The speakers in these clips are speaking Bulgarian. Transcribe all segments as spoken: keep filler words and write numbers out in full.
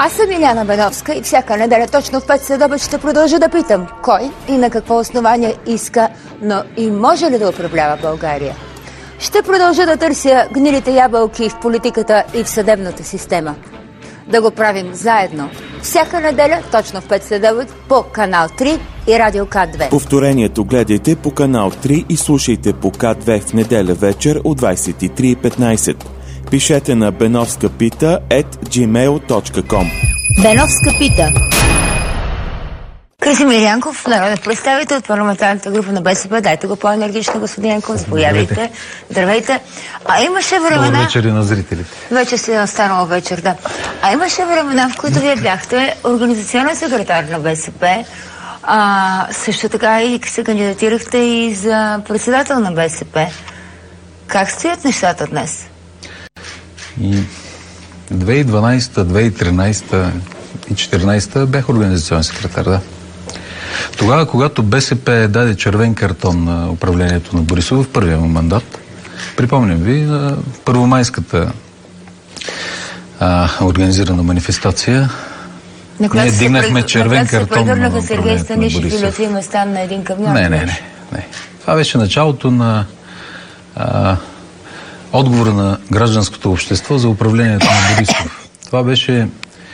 Аз съм Иляна Беновска и всяка неделя точно в пет следобед ще продължа да питам кой и на какво основание иска, но и може ли да управлява България. Ще продължа да търся гнилите ябълки в политиката и в съдебната система. Да го правим заедно. Всяка неделя точно в пет следобед по канал три и Радио К две. Повторението гледайте по канал три и слушайте по К две в неделя вечер от двадесет и три и петнадесет. Пишете на benovskapita ет джимейл точка ком. Беновска пита. Красимир Янков, народен представител от парламентарната група на БСП. Дайте го по-енергично, господин Янков. Заповядайте. Здравейте. А имаше времена... Добър вечер и на зрителите. Вече си е останала вечер, да. А имаше времена, в които вие бяхте организационен секретар на БСП. А, също така и се кандидатирахте и за председател на БСП. Как стоят нещата днес? И две хиляди и дванадесета, две хиляди и тринадесета и две хиляди и четиринадесета бях организационен секретар, да. Тогава, когато БСП даде червен картон на управлението на Борисов в първия му мандат, припомням ви, на първомайската а, организирана манифестация, ние дигнахме червен картон на управлението на Борисов. И Местан на един камион. Не, не, не, не. Това беше началото на а, отговора на гражданското общество за управлението на Борисов. Това беше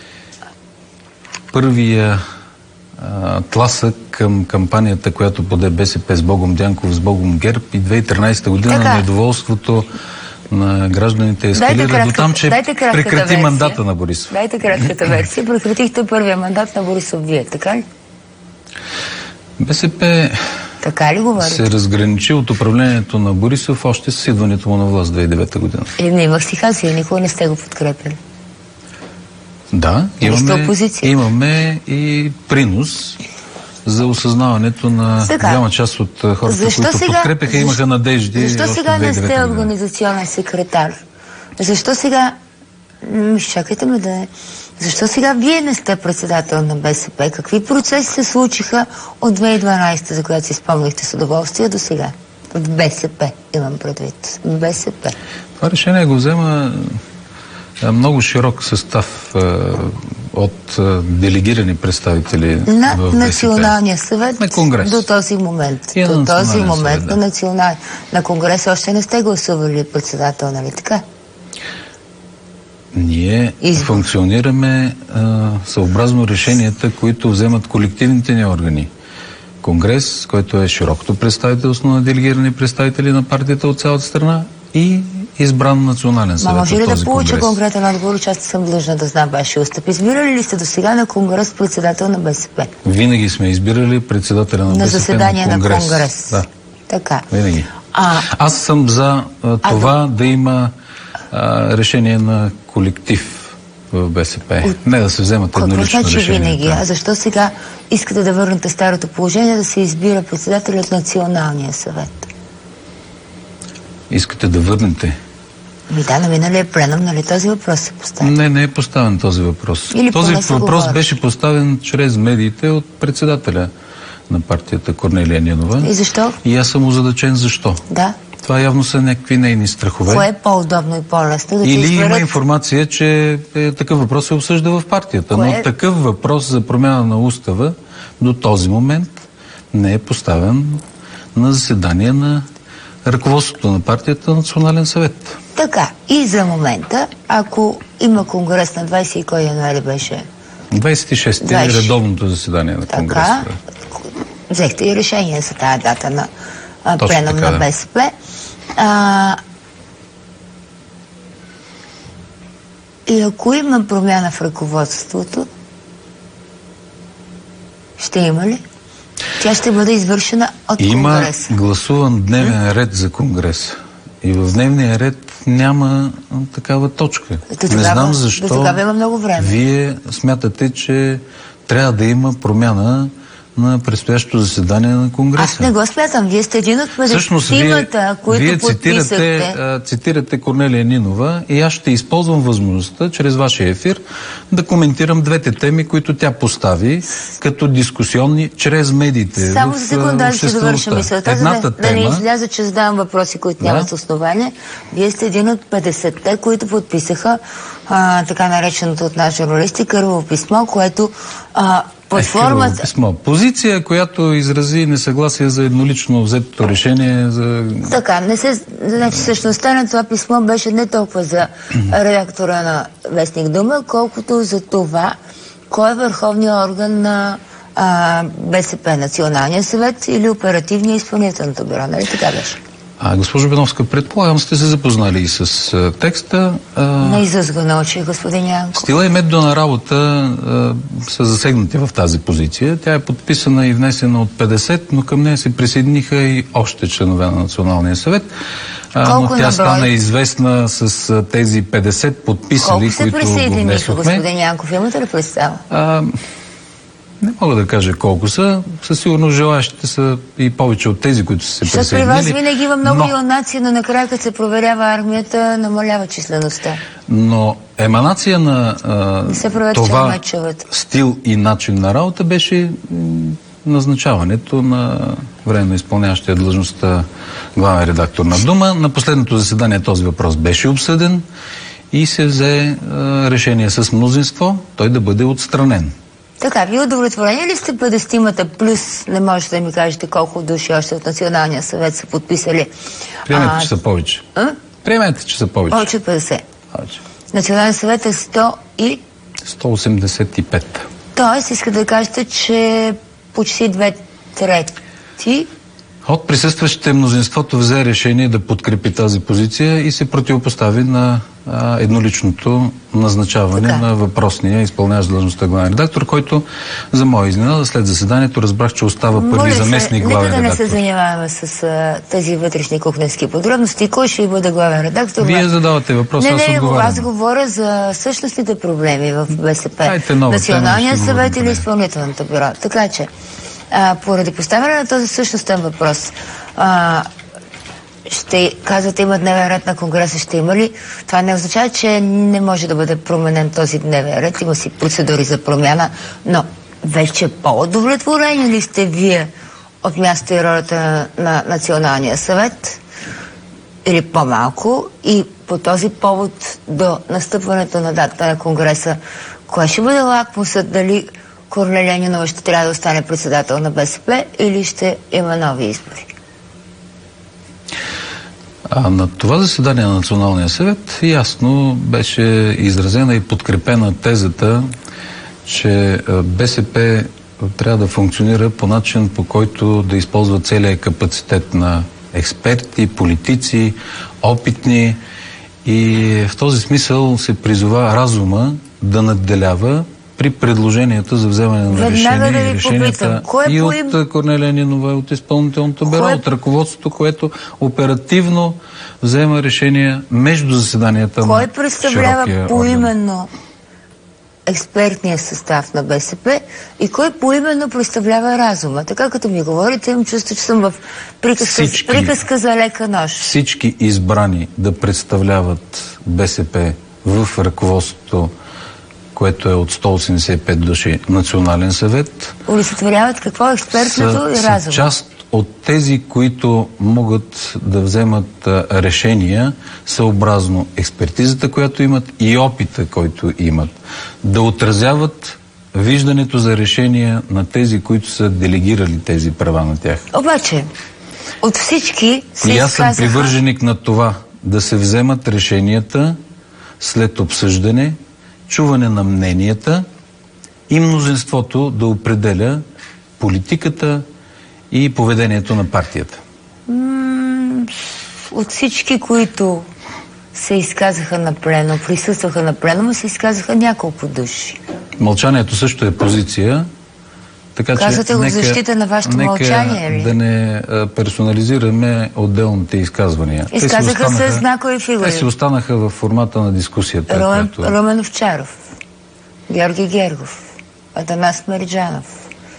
първия а, тласък към кампанията, която поде БСП с Богом Дянков, с Богом ГЕРБ, и две хиляди и тринадесета година така. Недоволството на гражданите ескалира до там, че прекрати версия. Мандата на Борисов. Дайте кратката версия. Прекратихте първия мандат на Борисов вие, така ли? БСП така ли говорите? Се разграничи от управлението на Борисов още с идването му на власт две хиляди и девета година. Или не имах стихация, никога не сте го подкрепили. Да, имаме, имаме и принос за осъзнаването на така. Голяма част от хората, защо които сега, подкрепяха и имаха надежди. Защо сега не сте организационен секретар? Защо сега... Чакайте ме да... Защо сега вие не сте председател на БСП? Какви процеси се случиха от две хиляди и дванадесета, за която си спомнихте с удоволствие, до сега? В БСП имам предвид. В БСП. Това решение го взема много широк състав от делегирани представители на в Националния съвет на Конгрес. До този момент. И до този момент съвет, да. на Национал... на Конгрес още не сте гласували председател, нали така? Ние Избор. функционираме а, съобразно решенията, които вземат колективните ни органи. Конгрес, който е широкото представителство на делегирани представители на партията от цялата страна, и избран национален съвет. Ма може ли да получа конгрес? конкретен отговор, че аз съм длъжна да знам вашия устъп? Избирали ли сте до сега на Конгрес председател на БСП? Винаги сме избирали председателя на, на БСП заседание на Конгрес. На Конгрес. Да. Така. Винаги. А... Аз съм за а, това а, да има а, решение на колектив в БСП. От... Не да се вземат еднолично значи решение. Винаги. А защо сега искате да върнете старото положение, да се избира председател от Националния съвет? Искате да върнете? Ми да, на миналия пленум, нали този въпрос се поставя? Не, не е поставен този въпрос. Или този въпрос говори. беше поставен чрез медиите от председателя на партията Корнелия Нинова. И защо? И аз съм озадачен защо. Да. Това явно са някакви нейни страхове. Кое е по-удобно и по-лесно? Да Или изберат... има информация, че е, такъв въпрос се обсъжда в партията. Кое... Но такъв въпрос за промяна на устава до този момент не е поставен на заседание на ръководството на партията Национален съвет. Така, и за момента, ако има конгрес на двадесет и кой януари беше? двадесет и шести е редовното заседание на конгреса. Така, взехте и решение за тази дата на а, пленум така, на БСП. А, и ако има промяна в ръководството, ще има ли? Тя ще бъде извършена от има Конгреса. Има гласуван дневен ред за Конгреса. И в дневния ред няма такава точка. До Не знам защо до тогава има много време. Вие смятате, че трябва да има промяна на предстоящото заседание на Конгреса. Аз не го смятам. Вие сте един от петдесетимата, които вие подписахте. Цитирате, цитирате Корнелия Нинова и аз ще използвам възможността чрез вашия ефир да коментирам двете теми, които тя постави като дискусионни чрез медиите. Само за секунда ще довърша мисълта, за да, да не изляза, че задавам въпроси, които да. нямат основание. Вие сте един от петдесетте, които подписаха а, така нареченото от наши журналисти Кърваво писмо, което а, под формата... Писмо. Позиция, която изрази несъгласие за еднолично взетото решение за... Така, не се... Значи, същността на това писмо беше не толкова за редактора на Вестник Дума, колкото за това, кой е върховният орган на а, БСП, Националния съвет или оперативния изпълнителното бюро, нали така беше? А, госпожо Беновска, предполагам, сте се запознали и с а, текста. А... Наизуст го научих, господин Янков. Стила и метода на работа а, са засегнати в тази позиция. Тя е подписана и внесена от петдесет, но към нея се присъединиха и още членове на Националния съвет. А, но тя стана известна с а, тези петдесет подписали, които го внесохме. Колко се присъединиха, господин Янков? Имате ли представа? А, не мога да кажа колко са. Със сигурност желаящите са и повече от тези, които са се присъединили. присъединили. Защото при вас винаги има много но... юнаци, но накрая, като се проверява армията, намалява числеността. Но еманация на а, това стил и начин на работа беше назначаването на временно изпълняващия длъжността главен редактор на Дума. На последното заседание този въпрос беше обсъден и се взе а, решение с мнозинство той да бъде отстранен. Така, вие удовлетворени ли сте петдесетимата плюс, не можете да ми кажете колко души още от Националния съвет са подписали? Приемете, а... че са повече. А? Приемете, че са повече. Повече от петдесет. Повече. Националния съвет е сто и... сто осемдесет и пет. Тоест, искате да кажете, че почти две трети... От присъстващите мнозинството взе решение да подкрепи тази позиция и се противопостави на а, едноличното назначаване така на въпросния изпълняващ длъжността главен редактор, който за моя изненада след заседанието разбрах, че остава първи Моля заместник се, главен редактор. Нека да не се занимаваме с а, тези вътрешни кухненски подробности. Кой ще бъде главен редактор? Вие задавате въпрос, не, аз не, отговарям. Аз говоря за същностните проблеми в БСП. Дайте нова, Националния съвет или изпълнителното бюро. Така че, а, поради поставяне на този същностен въпрос, а, ще казвате, има дневен ред на Конгреса, ще има ли? Това не означава, че не може да бъде променен този дневен ред. Има си процедури за промяна, но вече по-удовлетворени ли сте вие от място и ролята на, на Националния съвет? Или по-малко? И по този повод до настъпването на дата на Конгреса, кое ще бъде лакмусът? Дали Корнелия Нинова ще трябва да остане председател на БСП или ще има нови избори? А на това заседание на Националния съвет ясно беше изразена и подкрепена тезата, че БСП трябва да функционира по начин, по който да използва целия капацитет на експерти, политици, опитни, и в този смисъл се призова разума да надделява при предложенията за вземане на Веднага решения да и решенията и поим... от Корнелия Нинова, от изпълнителното бюро, Кое... от ръководството, което оперативно взема решения между заседанията Кой на представлява поименно експертния състав на БСП и кой поименно представлява разума? Така като ми говорите, имам чувство, че съм в приказка, всички, приказка за лека нощ. Всички избрани да представляват БСП в ръководството, което е от сто осемдесет и пет души Национален съвет, олицетворяват какво е експертното и разума? Част от тези, които могат да вземат а, решения съобразно експертизата, която имат, и опита, който имат. Да отразяват виждането за решения на тези, които са делегирали тези права на тях. Обаче, от всички се И аз съм изказаха... привърженик на това да се вземат решенията след обсъждане, чуване на мненията и мнозинството да определя политиката и поведението на партията. М- от всички, които се изказаха на плено, присъстваха на плено, се изказаха няколко души. Мълчанието също е позиция. Така, Казвате че го в нека, защита на вашето нека мълчание, ли? да не а, персонализираме отделните изказвания. Изказаха те се знакови фигури. Те си останаха в формата на дискусията. Румен, която... Румен Овчаров, Георги Гергов, Атанас Мерджанов,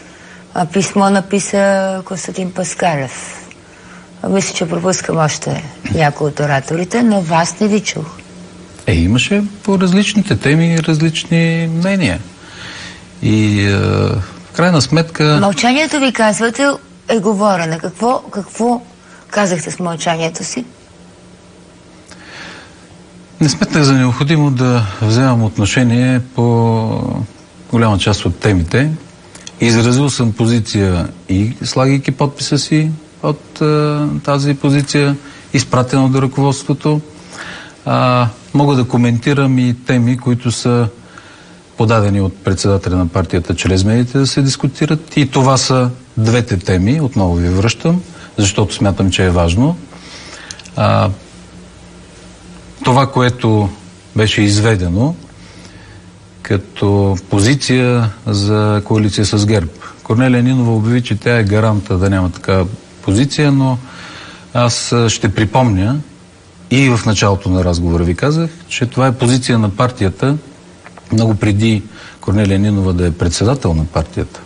а, писмо написа Константин Паскалев. А, мисля, че пропускам още някои от ораторите, но вас не ви чух. Е, имаше по различните теми различни мнения. И е, в крайна сметка... Мълчанието ви, казвате, е говорене. Какво, какво казахте с мълчанието си? Не сметнах за необходимо да вземам отношение по голяма част от темите. Изразил съм позиция и слагайки подписа си от е, тази позиция, изпратена до ръководството. А, мога да коментирам и теми, които са подадени от председателя на партията чрез медиите да се дискутират. И това са двете теми, отново ви връщам, защото смятам, че е важно. А, това, което беше изведено като позиция за коалиция с ГЕРБ. Корнелия Нинова обяви, че тя е гаранта да няма такава позиция, но аз ще припомня и в началото на разговора ви казах, че това е позиция на партията много преди Корнелия Нинова да е председател на партията.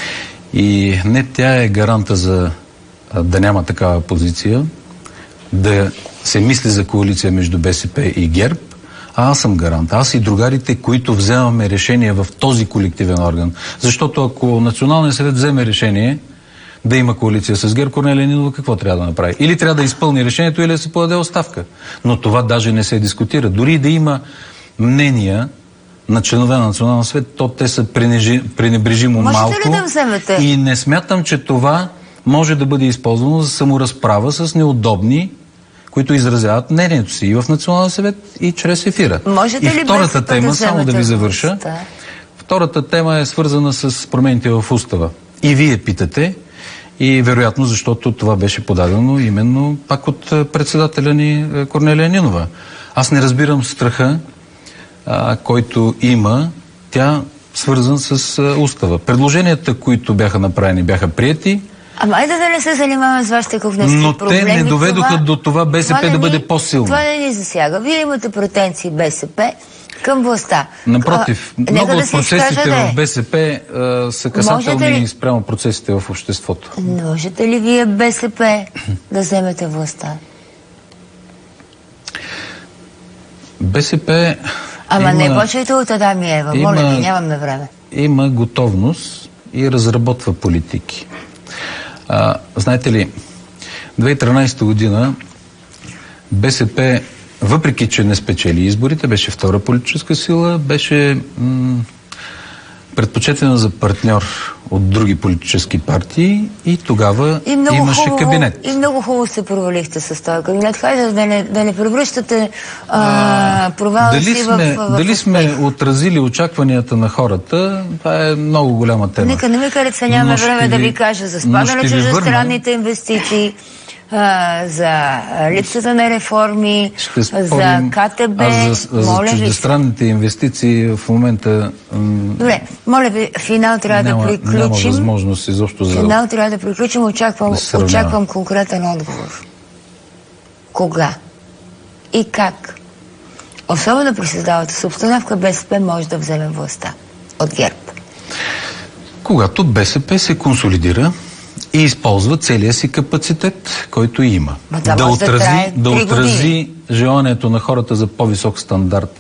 И не тя е гаранта за да няма такава позиция, да се мисли за коалиция между БСП и ГЕРБ, а аз съм гарант. Аз и другарите, които вземаме решение в този колективен орган. Защото ако Националният съвет вземе решение да има коалиция с ГЕРБ, Корнелия Нинова какво трябва да направи? Или трябва да изпълни решението, или да се подаде оставка. Но това даже не се дискутира. Дори да има мнения на членове на Националния съвет, то те са пренебрежимо Можете малко. Ли да вземете? И не смятам, че това може да бъде използвано за саморазправа с неудобни, които изразяват мнението си и в Националния съвет, и чрез ефира. Можете и ли втората тема, да само да ви завърша, да. втората тема е свързана с промените в устава. И вие питате, и вероятно, защото това беше подадено именно пак от председателя ни Корнелия Нинова. Аз не разбирам страха, а, който има тя свързан с а, устава. Предложенията, които бяха направени, бяха приети. Ама айде да не се занимаваме с вашите ковнести проблеми. Но те не доведоха това, до това БСП това да бъде ни, по-силно. Това не ни засяга. Вие имате претенции БСП към властта. Напротив, а, много от процесите да в БСП а, са касателни ли... спрямо процесите в обществото. Можете ли вие БСП да вземете властта? БСП... Ама има, не почвайте от Адам и Ева. Моля ви, нямаме време. Има готовност и разработва политики. А, знаете ли, две хиляди и тринадесета година БСП, въпреки че не спечели изборите, беше втора политическа сила, беше м- предпочетена за партньор от други политически партии и тогава и имаше хубаво, кабинет. И много хубаво се провалихте с този кабинет. Хайде да не, да не превръщате а, провала дали си сме, в, в... Дали сме отразили очакванията на хората, това е много голяма тема. Нека не ми карат се, нямаме време ви, да ви кажа за спада на чуждестранните инвестиции, а, за липсата на реформи, за КТБ. А за, за чуждестранните инвестиции в момента... Добре, моля ви, финал трябва няма, да приключим. Няма възможност изобщо за... Финал трябва да приключим. Очаквам, да очаквам конкретен отговор. Кога? И как? Особено при създалата се обстановка, БСП може да вземе властта от ГЕРБ. Когато БСП се консолидира и използва целия си капацитет, който има. Да, да отрази, да да отрази желанието на хората за по-висок стандарт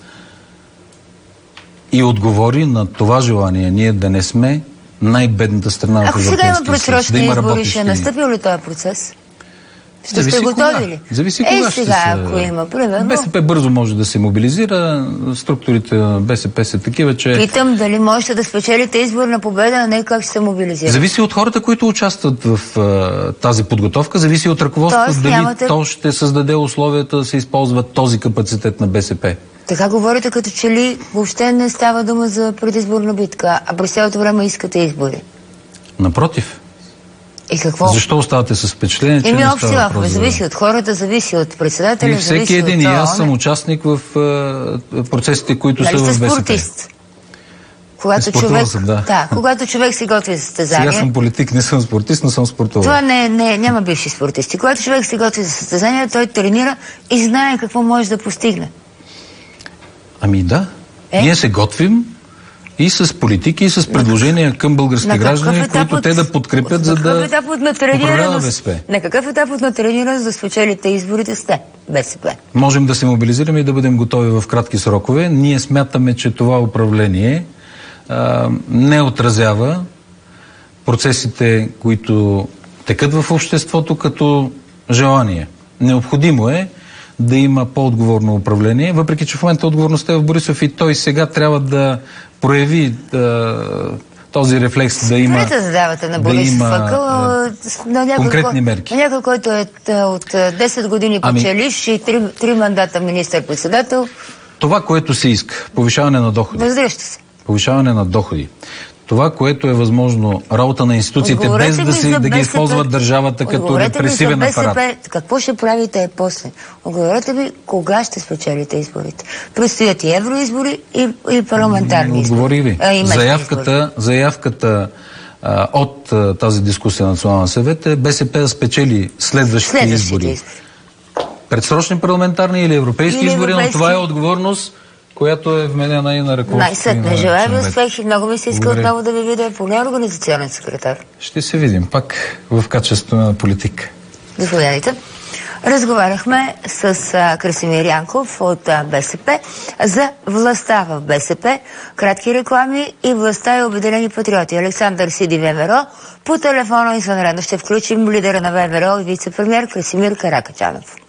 и отговори на това желание ние да не сме най-бедната страна в Европейския съюз. Ако сега има предсрочни избори, ще настъпи ли този процес? Ще Зависи сте готови ли? Зависи е, кога сега, ще ако се... има, примерно... БСП бързо може да се мобилизира, структурите на БСП са такива, че... Питам дали можете да спечелите изборна победа, а не как ще се мобилизира. Зависи от хората, които участват в а, тази подготовка, зависи от ръководството, Тоест, дали нямате... то ще създаде условията да се използва този капацитет на БСП. Така говорите, като че ли въобще не става дума за предизборна битка, а през цялото време искате избори. Напротив. И какво? Защо оставате с впечатление, че Еми, не става въпрос? Зависи от хората, зависи от председателя, и всеки зависи един, от и аз съм участник в uh, процесите, които нали са в БСП. Спортист? Когато човек, съм, да. Да, когато човек си готви за състезание... Сега съм политик, не съм спортист, но съм спортувал. Това не, не, няма бивши спортисти. Когато човек си готви за състезание, той тренира и знае какво може да постигне. Ами да. Е? Ние се готвим И с политики, и с предложения към българските граждани, които от, те да подкрепят, за да управлява БСП. На какъв етап от натренираност да спечелите изборите сте БСП? Можем да се мобилизираме и да бъдем готови в кратки срокове. Ние смятаме, че това управление а, не отразява процесите, които текат в обществото като желание. Необходимо е да има по-отговорно управление, въпреки че в момента отговорността е в Борисов и той сега трябва да прояви да, този рефлекс да има, Спрете задавате на Борисов да има на някой, конкретни мерки. На някой, който е от десет години печелиш ами, и три, три мандата министър-председател. Това, което се иска, повишаване на доходи. Въздържате се. Повишаване на доходи. Това, което е възможно, работа на институциите, Отговорете без да, си, да ги БСП, използват държавата като репресивен апарат. Какво ще правите после? Отговорете ми, кога ще спечелите изборите? Предстоят и евроизбори, и, и парламентарни избори. Отговорих ви. А, заявката заявката а, от а, тази дискусия на Националния съвет е БСП да спечели следващите, следващите избори. избори. Предсрочни парламентарни или европейски или избори, европейски... но това е отговорност, която е вменена и на ръководството. Най-сетне желая ви успех и много ми се иска Благодаря. Отново да ви видя поне организационен секретар. Ще се видим пак в качеството на политика. Заповядайте. Разговаряхме с а, Красимир Янков от а, БСП за властта в БСП, кратки реклами и властта и Обединени патриоти. Александър Сиди ВМРО по телефона извънредно ще включим лидера на ВМРО и вице-премиер Красимир Каракачанов.